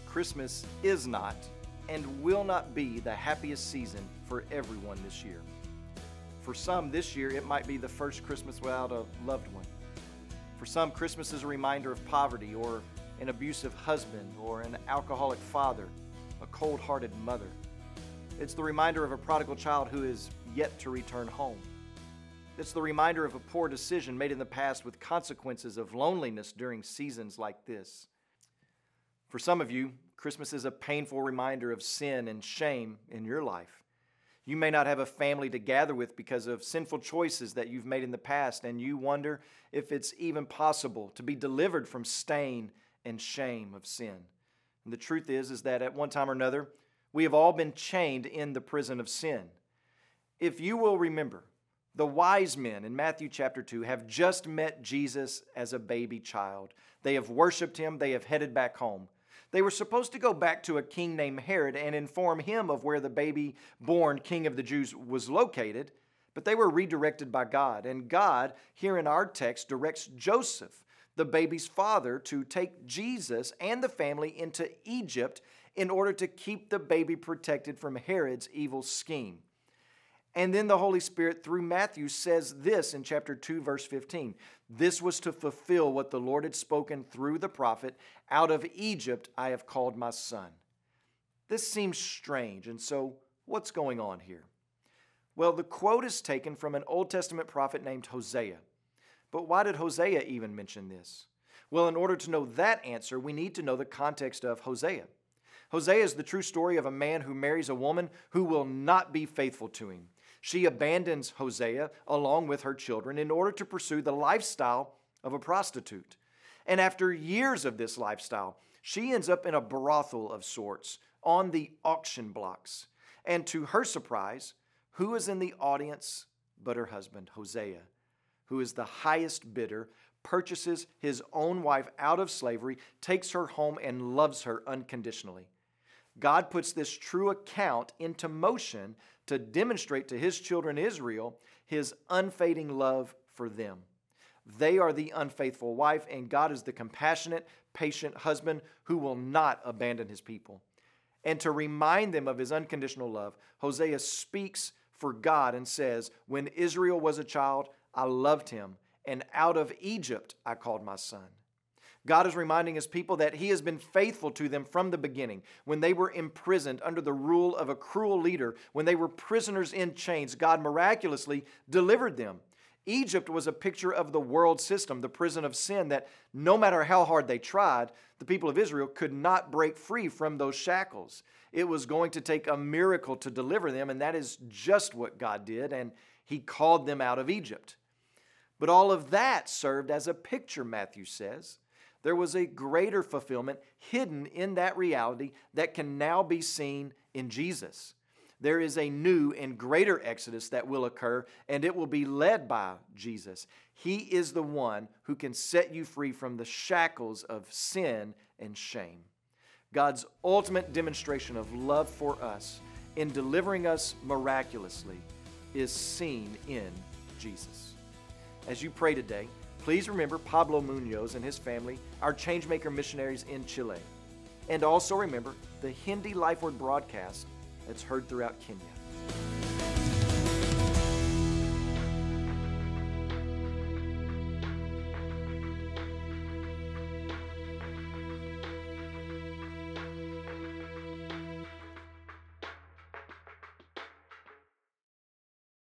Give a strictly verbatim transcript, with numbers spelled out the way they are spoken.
Christmas is not and will not be the happiest season for everyone this year. For some, this year, it might be the first Christmas without a loved one. For some, Christmas is a reminder of poverty or an abusive husband or an alcoholic father, a cold-hearted mother. It's the reminder of a prodigal child who is yet to return home. It's the reminder of a poor decision made in the past with consequences of loneliness during seasons like this. For some of you, Christmas is a painful reminder of sin and shame in your life. You may not have a family to gather with because of sinful choices that you've made in the past, and you wonder if it's even possible to be delivered from stain and shame of sin. And the truth is, is that at one time or another, we have all been chained in the prison of sin. If you will remember, the wise men in Matthew chapter two have just met Jesus as a baby child. They have worshiped him. They have headed back home. They were supposed to go back to a king named Herod and inform him of where the baby-born king of the Jews was located, but they were redirected by God. And God, here in our text, directs Joseph, the baby's father, to take Jesus and the family into Egypt in order to keep the baby protected from Herod's evil scheme. And then the Holy Spirit, through Matthew, says this in chapter two, verse fifteen. This was to fulfill what the Lord had spoken through the prophet, "Out of Egypt I have called my son." This seems strange, and so what's going on here? Well, the quote is taken from an Old Testament prophet named Hosea. But why did Hosea even mention this? Well, in order to know that answer, we need to know the context of Hosea. Hosea is the true story of a man who marries a woman who will not be faithful to him. She abandons Hosea along with her children in order to pursue the lifestyle of a prostitute. And after years of this lifestyle, she ends up in a brothel of sorts on the auction blocks. And to her surprise, who is in the audience but her husband, Hosea, who is the highest bidder, purchases his own wife out of slavery, takes her home, and loves her unconditionally. God puts this true account into motion to demonstrate to his children Israel his unfading love for them. They are the unfaithful wife, and God is the compassionate, patient husband who will not abandon his people. And to remind them of his unconditional love, Hosea speaks for God and says, "When Israel was a child, I loved him, and out of Egypt I called my son." God is reminding his people that he has been faithful to them from the beginning. When they were imprisoned under the rule of a cruel leader, when they were prisoners in chains, God miraculously delivered them. Egypt was a picture of the world system, the prison of sin, that no matter how hard they tried, the people of Israel could not break free from those shackles. It was going to take a miracle to deliver them, and that is just what God did, and he called them out of Egypt. But all of that served as a picture, Matthew says. There was a greater fulfillment hidden in that reality that can now be seen in Jesus. There is a new and greater exodus that will occur, and it will be led by Jesus. He is the one who can set you free from the shackles of sin and shame. God's ultimate demonstration of love for us in delivering us miraculously is seen in Jesus. As you pray today, please remember Pablo Munoz and his family, our Changemaker missionaries in Chile. And also remember the Hindi Life Word broadcast that's heard throughout Kenya.